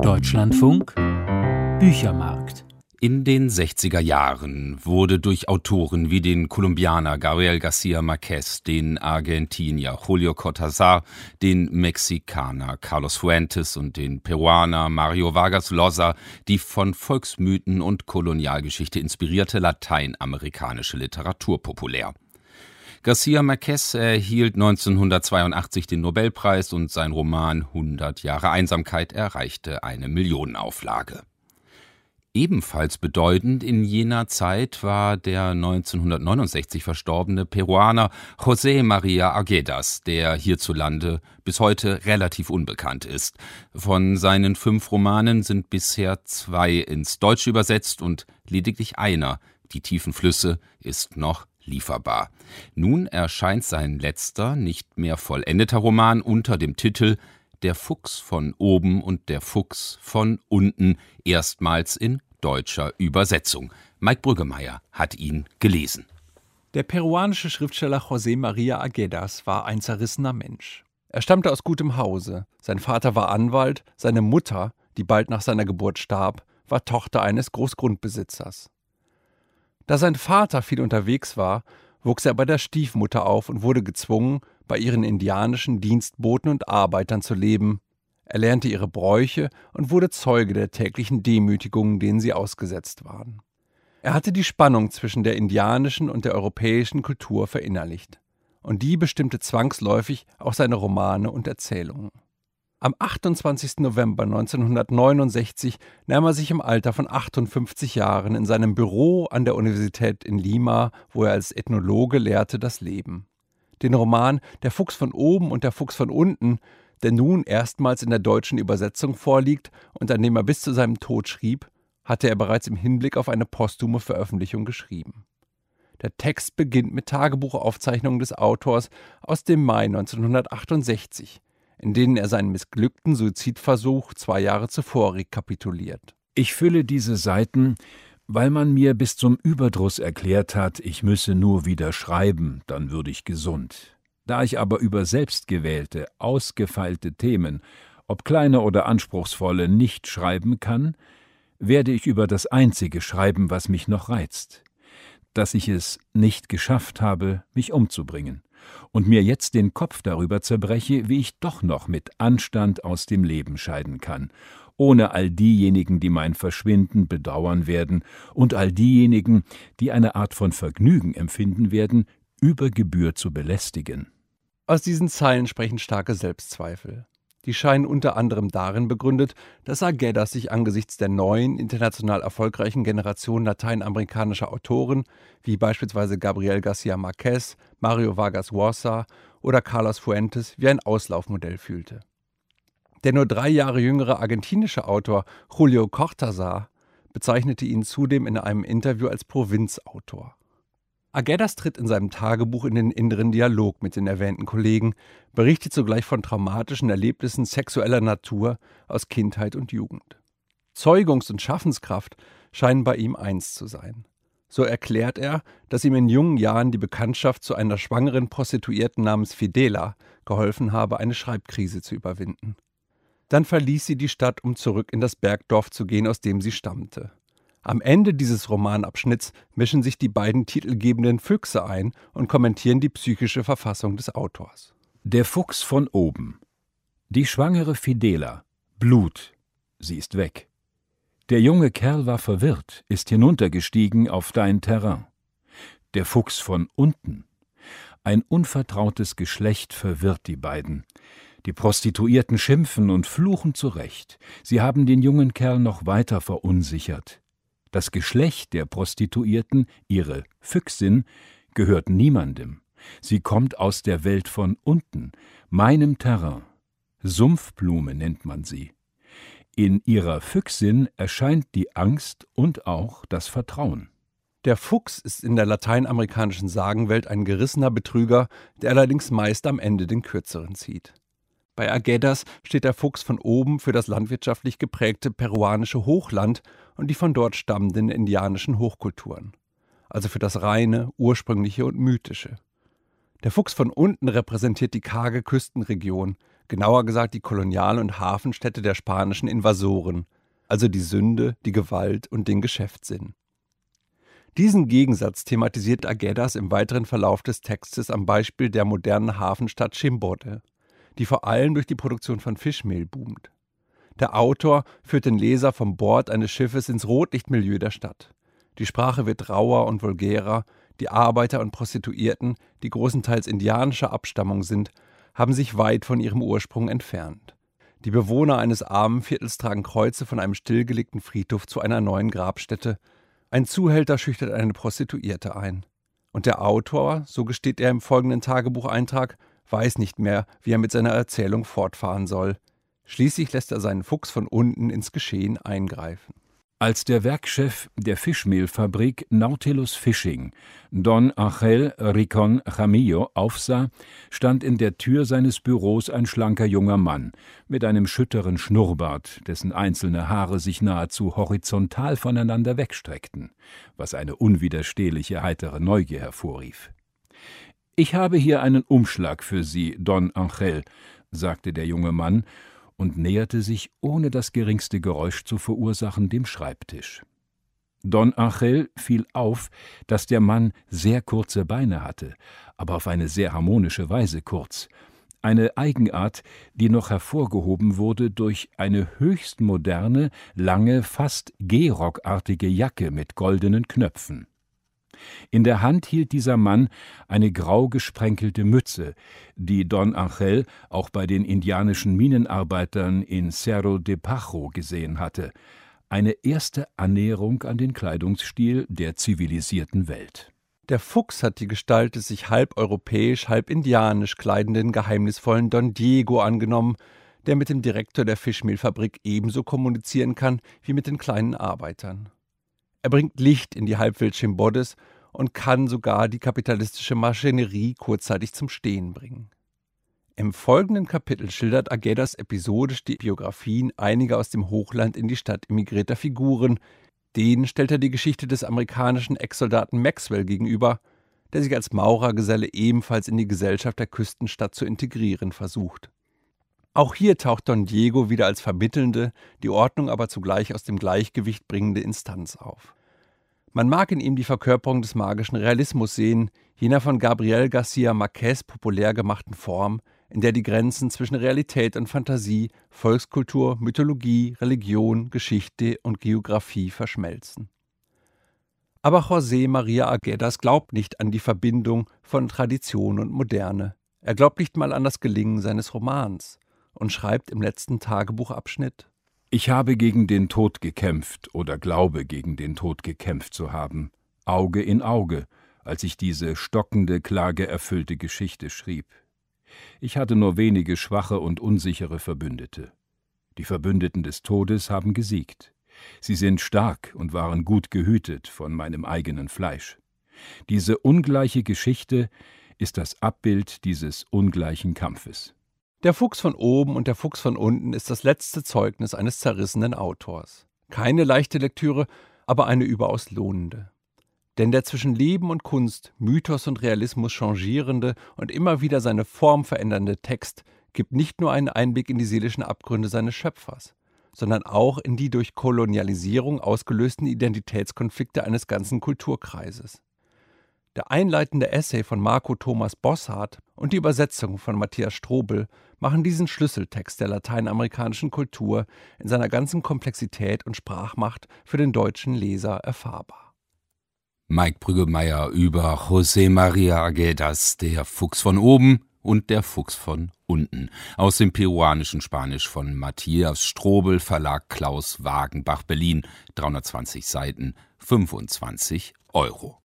Deutschlandfunk Büchermarkt. In den 60er Jahren wurde durch Autoren wie den Kolumbianer Gabriel García Márquez, den Argentinier Julio Cortázar, den Mexikaner Carlos Fuentes und den Peruaner Mario Vargas Llosa die von Volksmythen und Kolonialgeschichte inspirierte lateinamerikanische Literatur populär. García Márquez erhielt 1982 den Nobelpreis und sein Roman 100 Jahre Einsamkeit erreichte eine Millionenauflage. Ebenfalls bedeutend in jener Zeit war der 1969 verstorbene Peruaner José María Arguedas, der hierzulande bis heute relativ unbekannt ist. Von seinen 5 Romanen sind bisher 2 ins Deutsche übersetzt und lediglich einer, Die tiefen Flüsse, ist noch lieferbar. Nun erscheint sein letzter, nicht mehr vollendeter Roman unter dem Titel Der Fuchs von oben und der Fuchs von unten, erstmals in deutscher Übersetzung. Mike Brüggemeier hat ihn gelesen. Der peruanische Schriftsteller José María Arguedas war ein zerrissener Mensch. Er stammte aus gutem Hause. Sein Vater war Anwalt, seine Mutter, die bald nach seiner Geburt starb, war Tochter eines Großgrundbesitzers. Da sein Vater viel unterwegs war, wuchs er bei der Stiefmutter auf und wurde gezwungen, bei ihren indianischen Dienstboten und Arbeitern zu leben. Er lernte ihre Bräuche und wurde Zeuge der täglichen Demütigungen, denen sie ausgesetzt waren. Er hatte die Spannung zwischen der indianischen und der europäischen Kultur verinnerlicht. Und die bestimmte zwangsläufig auch seine Romane und Erzählungen. Am 28. November 1969 nahm er sich im Alter von 58 Jahren in seinem Büro an der Universität in Lima, wo er als Ethnologe lehrte, das Leben. Den Roman Der Fuchs von oben und der Fuchs von unten, der nun erstmals in der deutschen Übersetzung vorliegt und an dem er bis zu seinem Tod schrieb, hatte er bereits im Hinblick auf eine posthume Veröffentlichung geschrieben. Der Text beginnt mit Tagebuchaufzeichnungen des Autors aus dem Mai 1968, in denen er seinen missglückten Suizidversuch 2 Jahre zuvor rekapituliert. Ich fülle diese Seiten, weil man mir bis zum Überdruss erklärt hat, ich müsse nur wieder schreiben, dann würde ich gesund. Da ich aber über selbstgewählte, ausgefeilte Themen, ob kleine oder anspruchsvolle, nicht schreiben kann, werde ich über das Einzige schreiben, was mich noch reizt, dass ich es nicht geschafft habe, mich umzubringen und mir jetzt den Kopf darüber zerbreche, wie ich doch noch mit Anstand aus dem Leben scheiden kann, ohne all diejenigen, die mein Verschwinden bedauern werden und all diejenigen, die eine Art von Vergnügen empfinden werden, über Gebühr zu belästigen. Aus diesen Zeilen sprechen starke Selbstzweifel. Die scheinen unter anderem darin begründet, dass Arguedas sich angesichts der neuen, international erfolgreichen Generation lateinamerikanischer Autoren, wie beispielsweise Gabriel García Márquez, Mario Vargas Llosa oder Carlos Fuentes, wie ein Auslaufmodell fühlte. Der nur 3 Jahre jüngere argentinische Autor Julio Cortázar bezeichnete ihn zudem in einem Interview als Provinzautor. Arguedas tritt in seinem Tagebuch in den inneren Dialog mit den erwähnten Kollegen, berichtet zugleich von traumatischen Erlebnissen sexueller Natur aus Kindheit und Jugend. Zeugungs- und Schaffenskraft scheinen bei ihm eins zu sein. So erklärt er, dass ihm in jungen Jahren die Bekanntschaft zu einer schwangeren Prostituierten namens Fidela geholfen habe, eine Schreibkrise zu überwinden. Dann verließ sie die Stadt, um zurück in das Bergdorf zu gehen, aus dem sie stammte. Am Ende dieses Romanabschnitts mischen sich die beiden titelgebenden Füchse ein und kommentieren die psychische Verfassung des Autors. Der Fuchs von oben. Die schwangere Fidela. Blut. Sie ist weg. Der junge Kerl war verwirrt, ist hinuntergestiegen auf dein Terrain. Der Fuchs von unten. Ein unvertrautes Geschlecht verwirrt die beiden. Die Prostituierten schimpfen und fluchen zurecht. Sie haben den jungen Kerl noch weiter verunsichert. Das Geschlecht der Prostituierten, ihre Füchsin, gehört niemandem. Sie kommt aus der Welt von unten, meinem Terrain. Sumpfblume nennt man sie. In ihrer Füchsin erscheint die Angst und auch das Vertrauen. Der Fuchs ist in der lateinamerikanischen Sagenwelt ein gerissener Betrüger, der allerdings meist am Ende den Kürzeren zieht. Bei Arguedas steht der Fuchs von oben für das landwirtschaftlich geprägte peruanische Hochland und die von dort stammenden indianischen Hochkulturen, also für das Reine, Ursprüngliche und Mythische. Der Fuchs von unten repräsentiert die karge Küstenregion, genauer gesagt die Kolonial- und Hafenstädte der spanischen Invasoren, also die Sünde, die Gewalt und den Geschäftssinn. Diesen Gegensatz thematisiert Aguedas im weiteren Verlauf des Textes am Beispiel der modernen Hafenstadt Chimbote, die vor allem durch die Produktion von Fischmehl boomt. Der Autor führt den Leser vom Bord eines Schiffes ins Rotlichtmilieu der Stadt. Die Sprache wird rauer und vulgärer, die Arbeiter und Prostituierten, die großenteils indianischer Abstammung sind, haben sich weit von ihrem Ursprung entfernt. Die Bewohner eines armen Viertels tragen Kreuze von einem stillgelegten Friedhof zu einer neuen Grabstätte. Ein Zuhälter schüchtert eine Prostituierte ein. Und der Autor, so gesteht er im folgenden Tagebucheintrag, weiß nicht mehr, wie er mit seiner Erzählung fortfahren soll. Schließlich lässt er seinen Fuchs von unten ins Geschehen eingreifen. Als der Werkchef der Fischmehlfabrik Nautilus Fishing, Don Angel Ricon Jaramillo, aufsah, stand in der Tür seines Büros ein schlanker junger Mann mit einem schütteren Schnurrbart, dessen einzelne Haare sich nahezu horizontal voneinander wegstreckten, was eine unwiderstehliche heitere Neugier hervorrief. »Ich habe hier einen Umschlag für Sie, Don Angel«, sagte der junge Mann und näherte sich, ohne das geringste Geräusch zu verursachen, dem Schreibtisch. Don Angel fiel auf, dass der Mann sehr kurze Beine hatte, aber auf eine sehr harmonische Weise kurz. Eine Eigenart, die noch hervorgehoben wurde durch eine höchst moderne, lange, fast Gehrockartige Jacke mit goldenen Knöpfen. In der Hand hielt dieser Mann eine grau gesprenkelte Mütze, die Don Angel auch bei den indianischen Minenarbeitern in Cerro de Pajo gesehen hatte, eine erste Annäherung an den Kleidungsstil der zivilisierten Welt. Der Fuchs hat die Gestalt des sich halb europäisch, halb indianisch kleidenden, geheimnisvollen Don Diego angenommen, der mit dem Direktor der Fischmehlfabrik ebenso kommunizieren kann wie mit den kleinen Arbeitern. Er bringt Licht in die Halbwelt Chimbotes und kann sogar die kapitalistische Maschinerie kurzzeitig zum Stehen bringen. Im folgenden Kapitel schildert Aguedas episodisch die Biografien einiger aus dem Hochland in die Stadt emigrierter Figuren. Denen stellt er die Geschichte des amerikanischen Ex-Soldaten Maxwell gegenüber, der sich als Maurergeselle ebenfalls in die Gesellschaft der Küstenstadt zu integrieren versucht. Auch hier taucht Don Diego wieder als vermittelnde, die Ordnung aber zugleich aus dem Gleichgewicht bringende Instanz auf. Man mag in ihm die Verkörperung des magischen Realismus sehen, jener von Gabriel García Márquez populär gemachten Form, in der die Grenzen zwischen Realität und Fantasie, Volkskultur, Mythologie, Religion, Geschichte und Geografie verschmelzen. Aber José María Aguedas glaubt nicht an die Verbindung von Tradition und Moderne. Er glaubt nicht mal an das Gelingen seines Romans und schreibt im letzten Tagebuchabschnitt: »Ich habe gegen den Tod gekämpft oder glaube gegen den Tod gekämpft zu haben, Auge in Auge, als ich diese stockende, klageerfüllte Geschichte schrieb. Ich hatte nur wenige schwache und unsichere Verbündete. Die Verbündeten des Todes haben gesiegt. Sie sind stark und waren gut gehütet von meinem eigenen Fleisch. Diese ungleiche Geschichte ist das Abbild dieses ungleichen Kampfes.« Der Fuchs von oben und der Fuchs von unten ist das letzte Zeugnis eines zerrissenen Autors. Keine leichte Lektüre, aber eine überaus lohnende. Denn der zwischen Leben und Kunst, Mythos und Realismus changierende und immer wieder seine Form verändernde Text gibt nicht nur einen Einblick in die seelischen Abgründe seines Schöpfers, sondern auch in die durch Kolonialisierung ausgelösten Identitätskonflikte eines ganzen Kulturkreises. Der einleitende Essay von Marco Thomas Bossart und die Übersetzung von Matthias Strobel machen diesen Schlüsseltext der lateinamerikanischen Kultur in seiner ganzen Komplexität und Sprachmacht für den deutschen Leser erfahrbar. Mike Brüggemeier über José María Aguedas, Der Fuchs von oben und der Fuchs von unten. Aus dem peruanischen Spanisch von Matthias Strobel, Verlag Klaus Wagenbach, Berlin, 320 Seiten, 25 €.